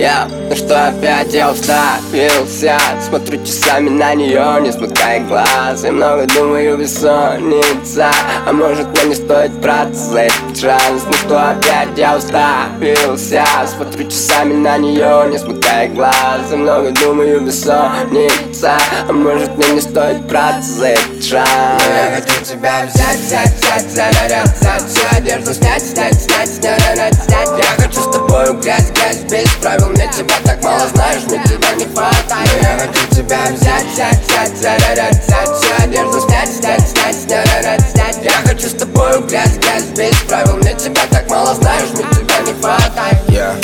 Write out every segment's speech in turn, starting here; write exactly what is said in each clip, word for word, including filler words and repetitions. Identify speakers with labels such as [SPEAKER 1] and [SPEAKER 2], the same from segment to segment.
[SPEAKER 1] Я, ну что опять я уставился, смотрю часами на нее, не смыкая глаз, и много думаю, бессонница. А может мне не стоит браться за этот шанс? Ну что опять я уставился, смотрю часами на нее, не смыкая глаз, и много думаю, бессонница. А может мне не стоит браться за этот шанс?
[SPEAKER 2] Но я хочу тебя взять, взять, взять, зарядить, взять всю одежду, снять, снять, снять, снять, снять. Я хочу с тобой грязь, грязь, без правил. Мне тебя так мало знаешь, мне тебя не хватает. Но я хочу тебя взять, взять, взять, зарядить, взять всю одежду, снять, снять, снять, снять, снять. Я хочу с тобой грязь, грязь, без правил. Мне тебя так мало знаешь, мне тебя не хватает.
[SPEAKER 1] Я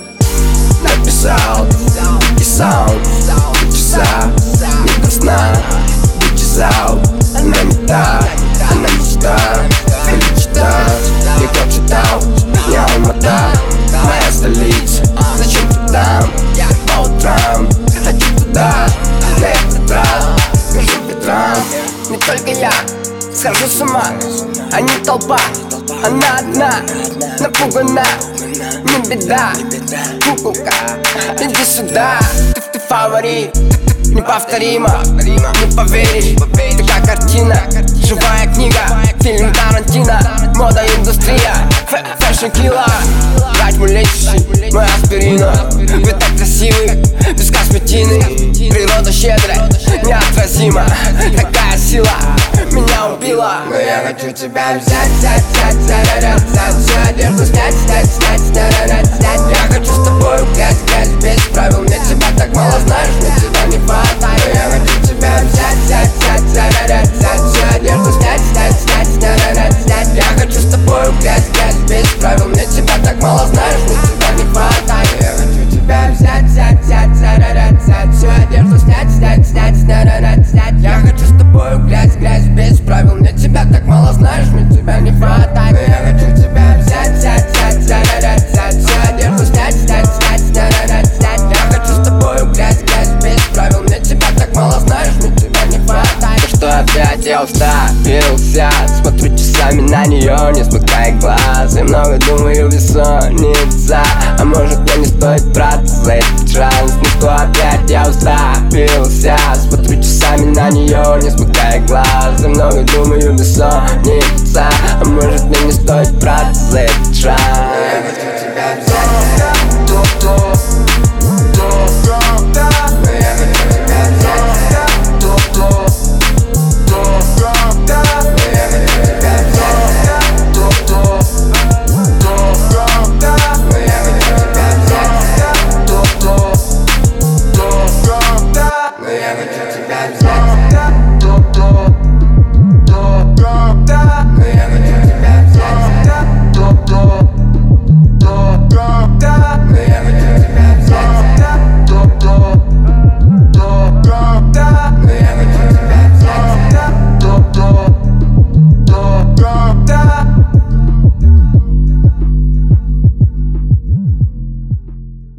[SPEAKER 1] написал и саунд, часа, не до сна, вычесал. Она не та, она мечта, мечта. Никто читал, меня Алмата, моя столица. Зачем ты там, по утрам? Хочу туда, на этот раз, скажу ветрам.
[SPEAKER 2] Не только я схожу с ума, а не толпа. Она одна, напугана, не беда. Куколка, иди сюда. Ты, ты фаворит, неповторимо, не поверишь. Ты как картина, живая книга, фильм Тарантино, мода, индустрия, фэшн килла. Врач мой лечащий, мой аспирина. Вы так красивы, без косметины. Природа щедрая, неотразима. Такая сила меня убила. Но я хочу тебя взять, взять, взять, зарядить, взять всю одежду, снять, снять, снять, снять, снять. Я хочу с тобой грязь, грязь, без правил. Мне тебя так мало знаешь, мне тебя не хватает. Но я хочу тебя взять, взять, взять, зарядить, взять всю одежду, снять, снять, снять, снять, снять. Я хочу с тобой грязь, грязь, без правил. Мне тебя так мало знаешь, мне тебя не хватает. Я хочу тебя взять, взять, взять, зарядить, взять всю одежду, снять, снять, снять, снять, снять. Я хочу с тобой грязь, грязь, без правил. Мне тебя так мало знаешь, мне тебя не хватает. Я хочу тебя взять, взять, взять, зарядить, взять всю одежду, снять, снять, снять, снять, снять. Я хочу с тобой грязь, грязь, без правил. Мне тебя так мало знаешь, мне тебя не хватает.
[SPEAKER 1] Ну что опять я уставился, смотрю часами на нее, не смыкая глаз, и много думаю, бессонница. А может мне не стоит браться за этот шанс? Ну что опять я уставился, смотрю часами на нее, не смыкая глаз, и много думаю, бессонница. А может мне не стоит